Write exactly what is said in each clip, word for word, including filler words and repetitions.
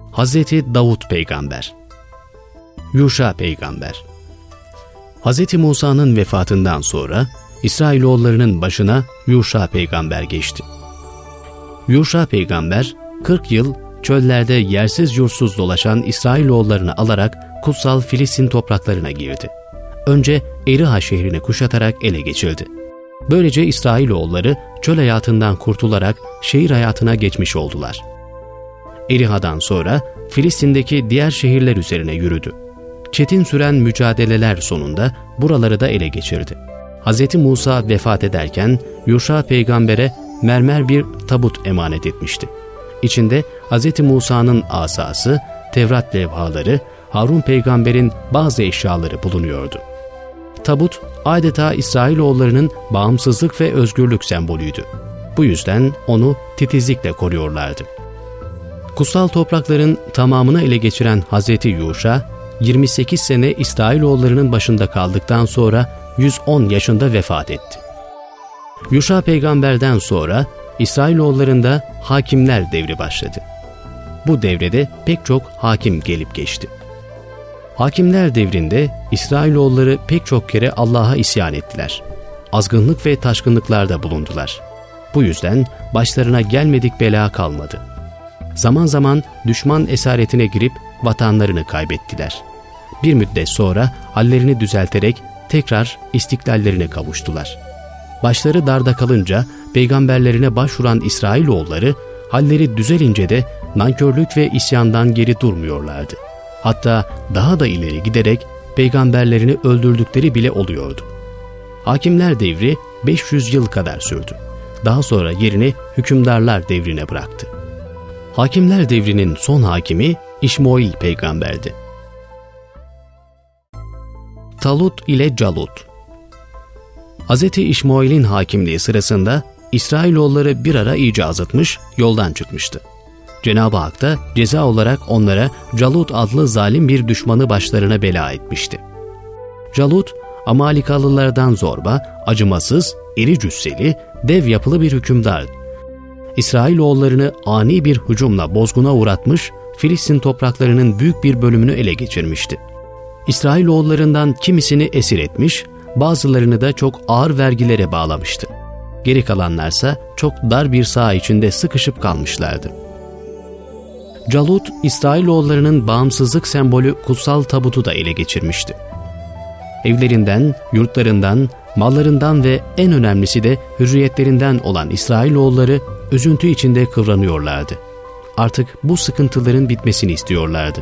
Hazreti Davut Peygamber. Yuşa Peygamber. Hazreti Musa'nın vefatından sonra İsrailoğullarının başına Yuşa Peygamber geçti. Yuşa Peygamber kırk yıl çöllerde yersiz yursuz dolaşan İsrailoğullarını alarak kutsal Filistin topraklarına girdi. Önce Eriha şehrini kuşatarak ele geçirdi. Böylece İsrailoğulları çöl hayatından kurtularak şehir hayatına geçmiş oldular. Eriha'dan sonra Filistin'deki diğer şehirler üzerine yürüdü. Çetin süren mücadeleler sonunda buraları da ele geçirdi. Hz. Musa vefat ederken Yuşa Peygamber'e mermer bir tabut emanet etmişti. İçinde Hz. Musa'nın asası, Tevrat levhaları, Harun Peygamber'in bazı eşyaları bulunuyordu. Tabut adeta İsrailoğullarının bağımsızlık ve özgürlük sembolüydü. Bu yüzden onu titizlikle koruyorlardı. Kutsal toprakların tamamını ele geçiren Hazreti Yuşa, yirmi sekiz sene İsrailoğullarının başında kaldıktan sonra yüz on yaşında vefat etti. Yuşa Peygamber'den sonra İsrailoğullarında hakimler devri başladı. Bu devrede pek çok hakim gelip geçti. Hakimler devrinde İsrailoğulları pek çok kere Allah'a isyan ettiler. Azgınlık ve taşkınlıklarda bulundular. Bu yüzden başlarına gelmedik bela kalmadı. Zaman zaman düşman esaretine girip vatanlarını kaybettiler. Bir müddet sonra hallerini düzelterek tekrar istiklallerine kavuştular. Başları darda kalınca peygamberlerine başvuran İsrailoğulları halleri düzelince de nankörlük ve isyandan geri durmuyorlardı. Hatta daha da ileri giderek peygamberlerini öldürdükleri bile oluyordu. Hakimler devri beş yüz yıl kadar sürdü. Daha sonra yerini hükümdarlar devrine bıraktı. Hakimler devrinin son hakimi İşmoil peygamberdi. Talut ile Calut. Hz. İşmoil'in hakimliği sırasında İsrailoğulları bir ara iyice azıtmış, yoldan çıkmıştı. Cenab-ı Hak da ceza olarak onlara Calut adlı zalim bir düşmanı başlarına bela etmişti. Calut, Amalikalılardan zorba, acımasız, iri cüsseli, dev yapılı bir hükümdardı. İsrailoğullarını ani bir hücumla bozguna uğratmış, Filistin topraklarının büyük bir bölümünü ele geçirmişti. İsrailoğullarından kimisini esir etmiş, bazılarını da çok ağır vergilere bağlamıştı. Geri kalanlarsa çok dar bir saha içinde sıkışıp kalmışlardı. Calut, İsrailoğullarının bağımsızlık sembolü kutsal tabutu da ele geçirmişti. Evlerinden, yurtlarından, mallarından ve en önemlisi de hürriyetlerinden olan İsrailoğulları üzüntü içinde kıvranıyorlardı. Artık bu sıkıntıların bitmesini istiyorlardı.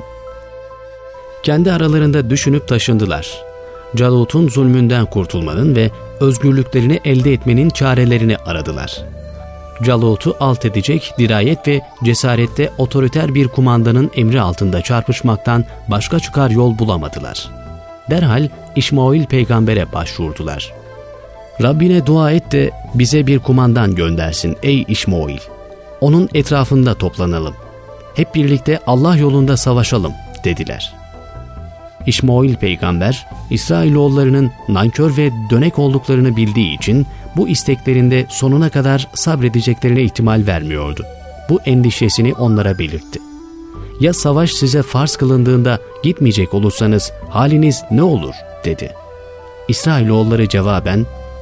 Kendi aralarında düşünüp taşındılar. Calut'un zulmünden kurtulmanın ve özgürlüklerini elde etmenin çarelerini aradılar. Calut'u alt edecek dirayet ve cesarette otoriter bir kumandanın emri altında çarpışmaktan başka çıkar yol bulamadılar. Derhal İşmoil peygambere başvurdular. Rabbine dua et de bize bir kumandan göndersin ey İşmoil. Onun etrafında toplanalım. Hep birlikte Allah yolunda savaşalım dediler. İşmoil peygamber, İsrailoğullarının nankör ve dönek olduklarını bildiği için bu isteklerinde sonuna kadar sabredeceklerine ihtimal vermiyordu. Bu endişesini onlara belirtti. Ya savaş size farz kılındığında gitmeyecek olursanız haliniz ne olur dedi. İsrailoğulları cevaben,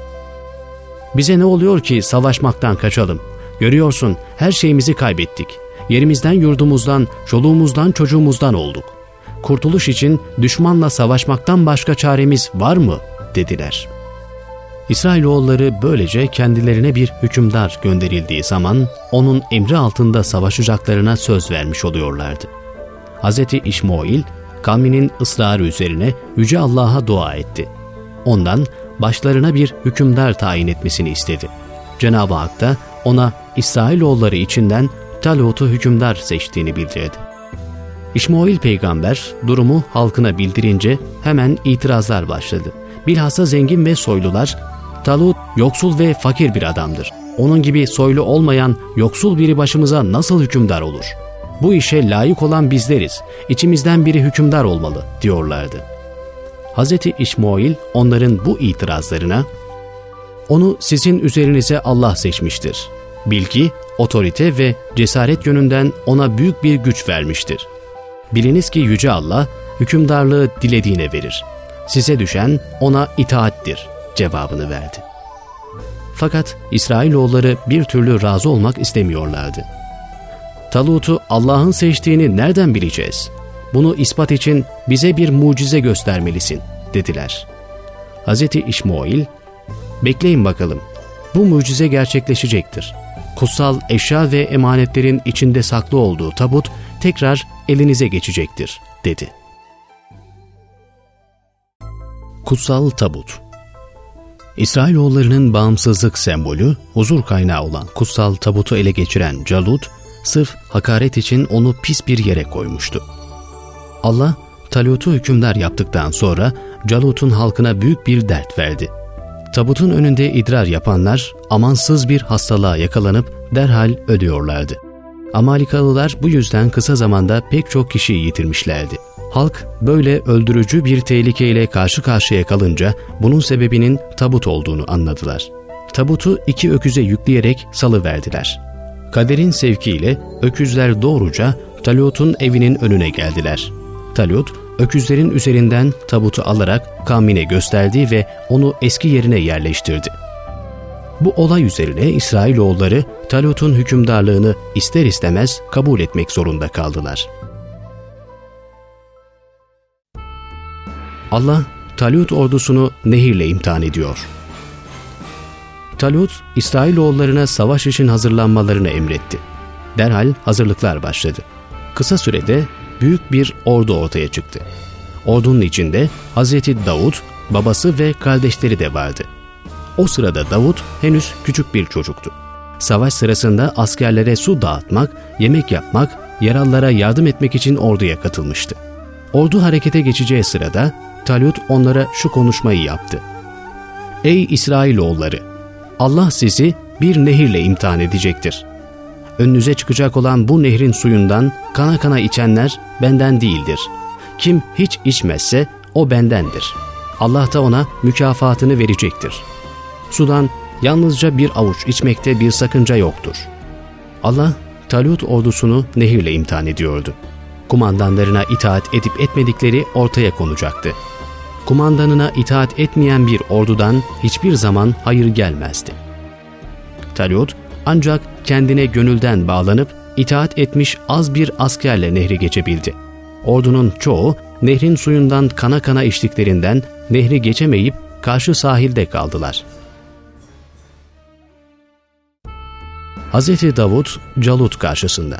bize ne oluyor ki savaşmaktan kaçalım? Görüyorsun her şeyimizi kaybettik. Yerimizden, yurdumuzdan, çoluğumuzdan, çocuğumuzdan olduk. Kurtuluş için düşmanla savaşmaktan başka çaremiz var mı? Dediler. İsrailoğulları böylece kendilerine bir hükümdar gönderildiği zaman onun emri altında savaşacaklarına söz vermiş oluyorlardı. Hz. İşmoil kavminin ısrarı üzerine Yüce Allah'a dua etti. Ondan başlarına bir hükümdar tayin etmesini istedi. Cenab-ı Hak da ona İsrailoğulları içinden Talut'u hükümdar seçtiğini bildirdi. İşmoil peygamber durumu halkına bildirince hemen itirazlar başladı. Bilhassa zengin ve soylular, Talut yoksul ve fakir bir adamdır. Onun gibi soylu olmayan yoksul biri başımıza nasıl hükümdar olur? Bu işe layık olan bizleriz. İçimizden biri hükümdar olmalı diyorlardı. Hz. İşmoil onların bu itirazlarına, onu sizin üzerinize Allah seçmiştir. Bilgi, otorite ve cesaret yönünden ona büyük bir güç vermiştir. Biliniz ki Yüce Allah, hükümdarlığı dilediğine verir. Size düşen ona itaattir cevabını verdi. Fakat İsrailoğulları bir türlü razı olmak istemiyorlardı. Talut'u Allah'ın seçtiğini nereden bileceğiz? Bunu ispat için bize bir mucize göstermelisin dediler. Hazreti İşmail, bekleyin bakalım, bu mucize gerçekleşecektir. Kutsal eşya ve emanetlerin içinde saklı olduğu tabut tekrar elinize geçecektir dedi. Kutsal tabut. İsrailoğullarının bağımsızlık sembolü, huzur kaynağı olan kutsal tabutu ele geçiren Calut, sırf hakaret için onu pis bir yere koymuştu. Allah, Talut'u hükümdar yaptıktan sonra Calut'un halkına büyük bir dert verdi. Tabutun önünde idrar yapanlar amansız bir hastalığa yakalanıp derhal ölüyorlardı. Amalikalılar bu yüzden kısa zamanda pek çok kişiyi yitirmişlerdi. Halk böyle öldürücü bir tehlikeyle karşı karşıya kalınca bunun sebebinin tabut olduğunu anladılar. Tabutu iki öküze yükleyerek salıverdiler. Kaderin sevkiyle öküzler doğruca Talut'un evinin önüne geldiler. Talut, öküzlerin üzerinden tabutu alarak kavmine gösterdi ve onu eski yerine yerleştirdi. Bu olay üzerine İsrailoğulları Talut'un hükümdarlığını ister istemez kabul etmek zorunda kaldılar. Allah, Talut ordusunu nehirle imtihan ediyor. Talut, İsrailoğullarına savaş için hazırlanmalarını emretti. Derhal hazırlıklar başladı. Kısa sürede büyük bir ordu ortaya çıktı. Ordunun içinde Hazreti Davud, babası ve kardeşleri de vardı. O sırada Davud henüz küçük bir çocuktu. Savaş sırasında askerlere su dağıtmak, yemek yapmak, yaralılara yardım etmek için orduya katılmıştı. Ordu harekete geçeceği sırada Talut onlara şu konuşmayı yaptı. Ey İsrailoğulları! Allah sizi bir nehirle imtihan edecektir. Önünüze çıkacak olan bu nehrin suyundan kana kana içenler benden değildir. Kim hiç içmezse o bendendir. Allah da ona mükafatını verecektir. Sudan yalnızca bir avuç içmekte bir sakınca yoktur. Allah, Talut ordusunu nehirle imtihan ediyordu. Kumandanlarına itaat edip etmedikleri ortaya konacaktı. Kumandanına itaat etmeyen bir ordudan hiçbir zaman hayır gelmezdi. Talut ancak kendine gönülden bağlanıp itaat etmiş az bir askerle nehri geçebildi. Ordunun çoğu nehrin suyundan kana kana içtiklerinden nehri geçemeyip karşı sahilde kaldılar. Hazreti Davud Calut karşısında.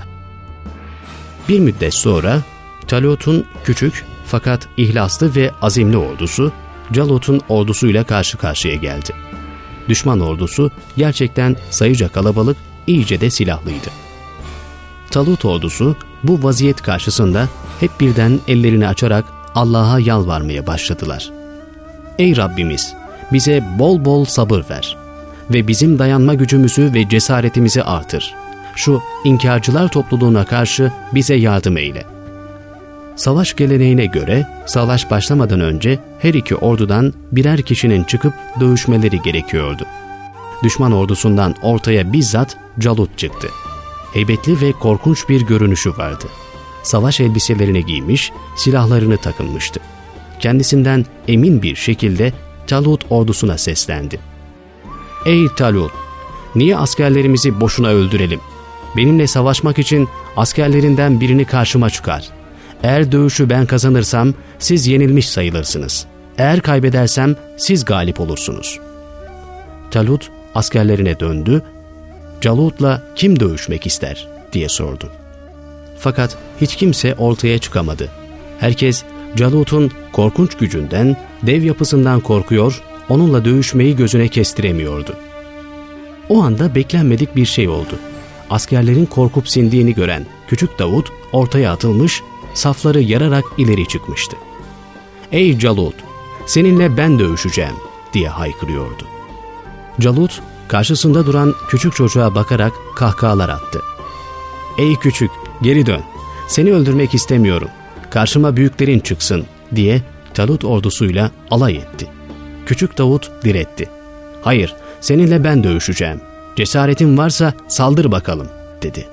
Bir müddet sonra Talut'un küçük fakat ihlaslı ve azimli ordusu Calut'un ordusuyla karşı karşıya geldi. Düşman ordusu gerçekten sayıca kalabalık, iyice de silahlıydı. Talut ordusu bu vaziyet karşısında hep birden ellerini açarak Allah'a yalvarmaya başladılar. Ey Rabbimiz! Bize bol bol sabır ver ve bizim dayanma gücümüzü ve cesaretimizi artır. Şu inkarcılar topluluğuna karşı bize yardım eyle. Savaş geleneğine göre savaş başlamadan önce her iki ordudan birer kişinin çıkıp dövüşmeleri gerekiyordu. Düşman ordusundan ortaya bizzat Calut çıktı. Heybetli ve korkunç bir görünüşü vardı. Savaş elbiselerini giymiş, silahlarını takınmıştı. Kendisinden emin bir şekilde Talut ordusuna seslendi. Ey Talut! Niye askerlerimizi boşuna öldürelim? Benimle savaşmak için askerlerinden birini karşıma çıkar. Eğer dövüşü ben kazanırsam siz yenilmiş sayılırsınız. Eğer kaybedersem siz galip olursunuz. Talut askerlerine döndü. Calut'la kim dövüşmek ister diye sordu. Fakat hiç kimse ortaya çıkamadı. Herkes Calut'un korkunç gücünden, dev yapısından korkuyor, onunla dövüşmeyi gözüne kestiremiyordu. O anda beklenmedik bir şey oldu. Askerlerin korkup sindiğini gören küçük Davud ortaya atılmış, safları yararak ileri çıkmıştı. Ey Calut! Seninle ben dövüşeceğim diye haykırıyordu. Calut karşısında duran küçük çocuğa bakarak kahkahalar attı. Ey küçük, geri dön. Seni öldürmek istemiyorum. Karşıma büyüklerin çıksın diye Talut ordusuyla alay etti. Küçük Davud diretti. Hayır, seninle ben dövüşeceğim. cesaretin varsa saldır bakalım dedi.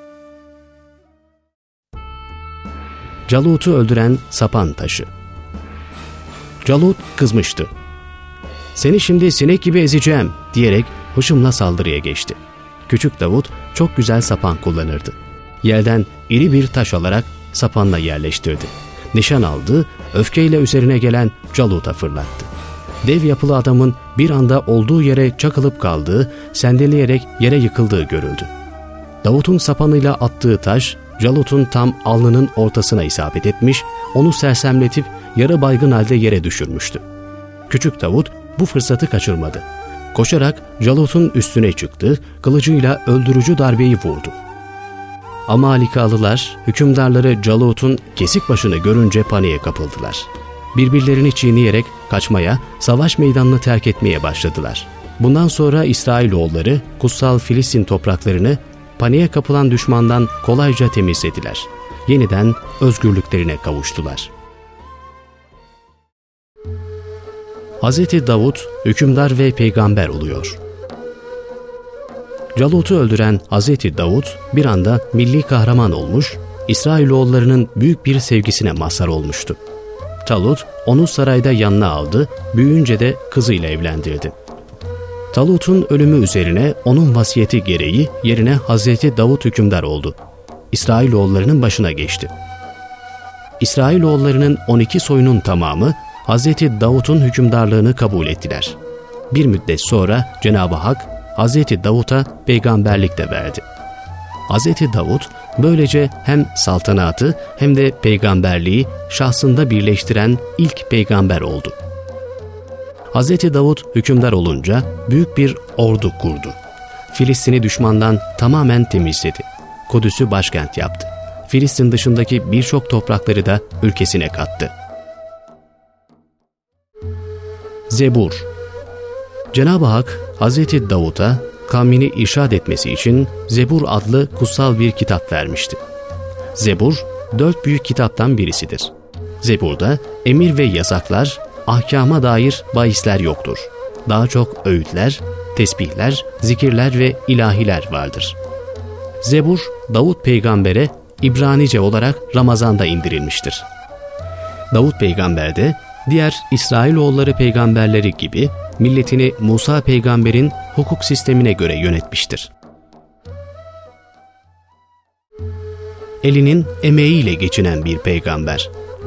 Calut'u öldüren sapan taşı. Calut kızmıştı. Seni şimdi sinek gibi ezeceğim diyerek hışımla saldırıya geçti. Küçük Davut çok güzel sapan kullanırdı. Yerden iri bir taş alarak sapanla yerleştirdi. Nişan aldı, öfkeyle üzerine gelen Calut'a fırlattı. Dev yapılı adamın bir anda olduğu yere çakılıp kaldığı, sendeleyerek yere yıkıldığı görüldü. Davut'un sapanıyla attığı taş, Calut'un tam alnının ortasına isabet etmiş, onu sersemletip yarı baygın halde yere düşürmüştü. Küçük Davut bu fırsatı kaçırmadı. Koşarak Calut'un üstüne çıktı, kılıcıyla öldürücü darbeyi vurdu. Amalikalılar, hükümdarları Calut'un kesik başını görünce paniğe kapıldılar. Birbirlerini çiğneyerek kaçmaya, savaş meydanını terk etmeye başladılar. Bundan sonra İsrailoğulları kutsal Filistin topraklarını paniğe kapılan düşmandan kolayca temizlediler. Yeniden özgürlüklerine kavuştular. Hazreti Davut hükümdar ve peygamber oluyor. Calut'u öldüren Hazreti Davut bir anda milli kahraman olmuş, İsrailoğullarının büyük bir sevgisine mazhar olmuştu. Talut onu sarayda yanına aldı, büyüyünce de kızıyla evlendirdi. Talut'un ölümü üzerine onun vasiyeti gereği yerine Hazreti Davut hükümdar oldu. İsrailoğullarının başına geçti. İsrailoğullarının on iki soyunun tamamı Hazreti Davut'un hükümdarlığını kabul ettiler. Bir müddet sonra Cenab-ı Hak Hazreti Davut'a peygamberlik de verdi. Hazreti Davut böylece hem saltanatı hem de peygamberliği şahsında birleştiren ilk peygamber oldu. Hazreti Davut hükümdar olunca büyük bir ordu kurdu. Filistin'i düşmandan tamamen temizledi. Kudüs'ü başkent yaptı. Filistin dışındaki birçok toprakları da ülkesine kattı. Zebur. Cenab-ı Hak Hazreti Davut'a kavmini irşad etmesi için Zebur adlı kutsal bir kitap vermişti. Zebur, dört büyük kitaptan birisidir. Zebur'da emir ve yasaklar, ahkama dair bahisler yoktur. Daha çok öğütler, tesbihler, zikirler ve ilahiler vardır. Zebur, Davut peygambere İbranice olarak Ramazan'da indirilmiştir. Davut peygamber de diğer İsrailoğulları peygamberleri gibi milletini Musa peygamberin hukuk sistemine göre yönetmiştir. Elinin emeğiyle geçinen bir peygamber.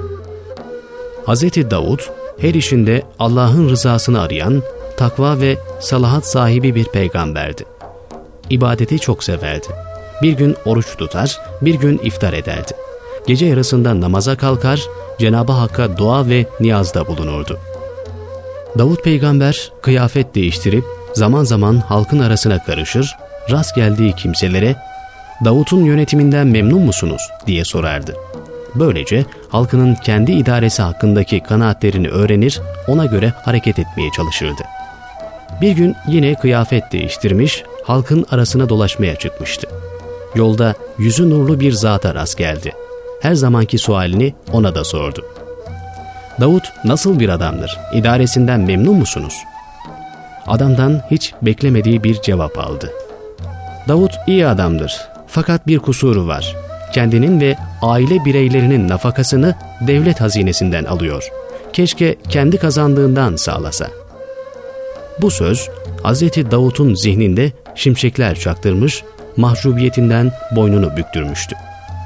Hazreti Davut her işinde Allah'ın rızasını arayan, takva ve salahat sahibi bir peygamberdi. İbadeti çok severdi. Bir gün oruç tutar, bir gün iftar ederdi. Gece yarısında namaza kalkar, Cenab-ı Hakk'a dua ve niyazda bulunurdu. Davut peygamber kıyafet değiştirip zaman zaman halkın arasına karışır, rast geldiği kimselere "Davut'un yönetiminden memnun musunuz?" diye sorardı. Böylece halkının kendi idaresi hakkındaki kanaatlerini öğrenir, ona göre hareket etmeye çalışırdı. Bir gün yine kıyafet değiştirmiş, halkın arasına dolaşmaya çıkmıştı. Yolda yüzü nurlu bir zata rast geldi. Her zamanki sualini ona da sordu. "Davut nasıl bir adamdır? İdaresinden memnun musunuz?" Adamdan hiç beklemediği bir cevap aldı. "Davut iyi adamdır. Fakat bir kusuru var. Kendinin ve aile bireylerinin nafakasını devlet hazinesinden alıyor. Keşke kendi kazandığından sağlasa." Bu söz Hazreti Davut'un zihninde şimşekler çaktırmış, mahcubiyetinden boynunu büktürmüştü.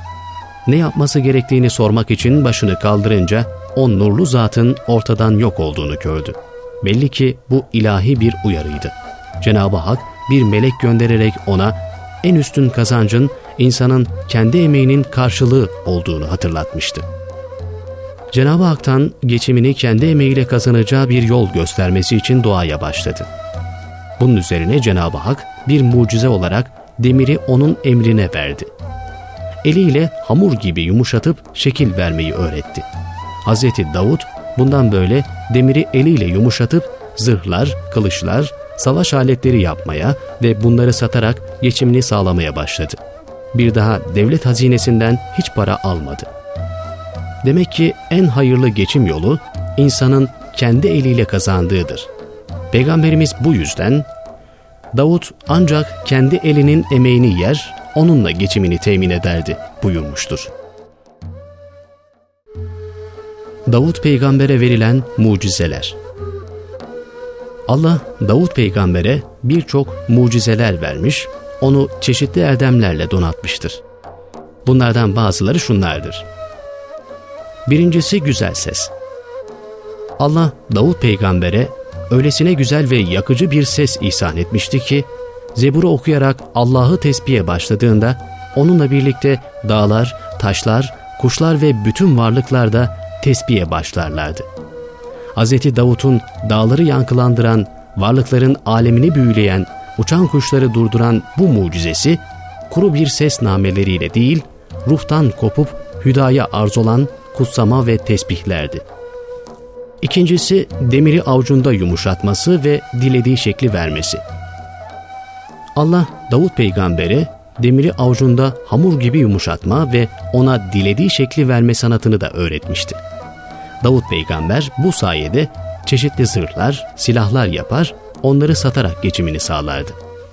Ne yapması gerektiğini sormak için başını kaldırınca o nurlu zatın ortadan yok olduğunu gördü. Belli ki bu ilahi bir uyarıydı. Cenab-ı Hak bir melek göndererek ona en üstün kazancın insanın kendi emeğinin karşılığı olduğunu hatırlatmıştı. Cenab-ı Hak'tan geçimini kendi emeğiyle kazanacağı bir yol göstermesi için duaya başladı. Bunun üzerine Cenab-ı Hak bir mucize olarak demiri onun emrine verdi. Eliyle hamur gibi yumuşatıp şekil vermeyi öğretti. Hazreti Davut bundan böyle demiri eliyle yumuşatıp zırhlar, kılıçlar, savaş aletleri yapmaya ve bunları satarak geçimini sağlamaya başladı. Bir daha devlet hazinesinden hiç para almadı. Demek ki en hayırlı geçim yolu insanın kendi eliyle kazandığıdır. Peygamberimiz bu yüzden Davut ancak kendi elinin emeğini yer, onunla geçimini temin ederdi buyurmuştur. Davut peygambere verilen mucizeler. Allah Davut peygambere birçok mucizeler vermiş, onu çeşitli erdemlerle donatmıştır. Bunlardan bazıları şunlardır. Birincisi güzel ses. Allah Davut peygambere öylesine güzel ve yakıcı bir ses ihsan etmişti ki, Zebur'u okuyarak Allah'ı tesbihe başladığında onunla birlikte dağlar, taşlar, kuşlar ve bütün varlıklar da tesbihe başlarlardı. Hz. Davut'un dağları yankılandıran, varlıkların alemini büyüleyen, uçan kuşları durduran bu mucizesi, kuru bir ses nameleriyle değil, ruhtan kopup hüdaya arz olan kutsama ve tesbihlerdi. İkincisi, demiri avucunda yumuşatması ve dilediği şekli vermesi. Allah, Davut peygambere demiri avucunda hamur gibi yumuşatma ve ona dilediği şekli verme sanatını da öğretmişti. Davut peygamber bu sayede çeşitli zırhlar, silahlar yapar, onları satarak geçimini sağlardı.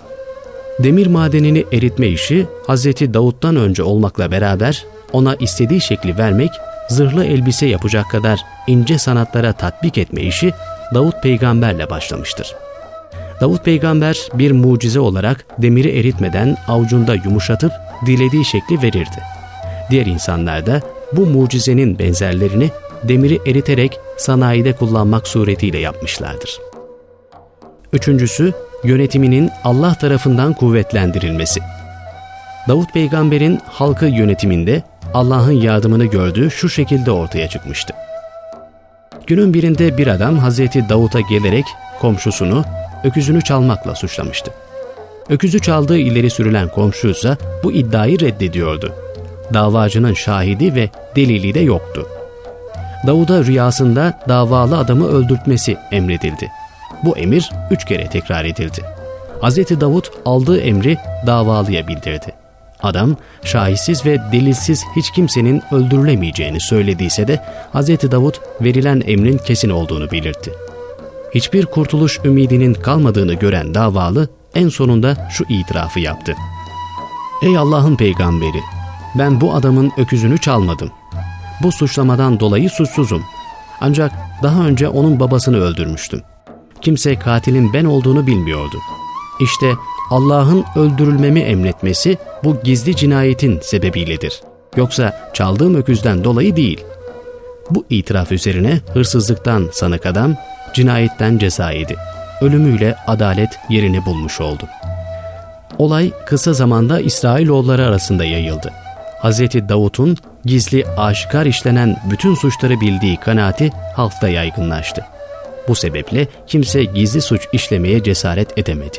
Demir madenini eritme işi Hazreti Davut'tan önce olmakla beraber ona istediği şekli vermek, zırhlı elbise yapacak kadar ince sanatlara tatbik etme işi Davut peygamberle başlamıştır. Davut peygamber bir mucize olarak demiri eritmeden avucunda yumuşatıp dilediği şekli verirdi. Diğer insanlar da bu mucizenin benzerlerini demiri eriterek sanayide kullanmak suretiyle yapmışlardır. Üçüncüsü, yönetiminin Allah tarafından kuvvetlendirilmesi. Davut peygamberin halkı yönetiminde Allah'ın yardımını gördüğü şu şekilde ortaya çıkmıştı. Günün birinde bir adam Hazreti Davut'a gelerek komşusunu öküzünü çalmakla suçlamıştı. Öküzü çaldığı ileri sürülen komşu ise bu iddiayı reddediyordu. Davacının şahidi ve delili de yoktu. Davud'a rüyasında davalı adamı öldürtmesi emredildi. Bu emir üç kere tekrar edildi. Hazreti Davut aldığı emri davalıya bildirdi. Adam şahisiz ve delilsiz hiç kimsenin öldürülemeyeceğini söylediyse de Hazreti Davut verilen emrin kesin olduğunu belirtti. Hiçbir kurtuluş ümidinin kalmadığını gören davalı en sonunda şu itirafı yaptı. Ey Allah'ın peygamberi, ben bu adamın öküzünü çalmadım. Bu suçlamadan dolayı suçsuzum. Ancak daha önce onun babasını öldürmüştüm. Kimse katilin ben olduğunu bilmiyordu. İşte Allah'ın öldürülmemi emretmesi bu gizli cinayetin sebebiyledir. Yoksa çaldığım öküzden dolayı değil. Bu itiraf üzerine hırsızlıktan sanık adam, cinayetten ceza yedi. Ölümüyle adalet yerini bulmuş oldu. Olay kısa zamanda İsrailoğulları arasında yayıldı. Hazreti Davut'un gizli aşikar işlenen bütün suçları bildiği kanaati halkta yaygınlaştı. Bu sebeple kimse gizli suç işlemeye cesaret edemedi.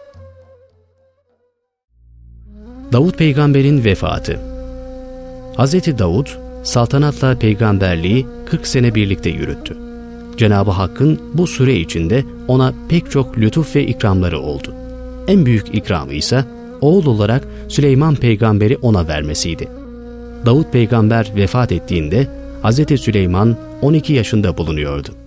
Davut peygamberin vefatı. Hazreti Davut saltanatla peygamberliği kırk sene birlikte yürüttü. Cenab-ı Hakk'ın bu süre içinde ona pek çok lütuf ve ikramları oldu. En büyük ikramı ise oğul olarak Süleyman peygamberi ona vermesiydi. Davut peygamber vefat ettiğinde Hazreti Süleyman on iki yaşında bulunuyordu.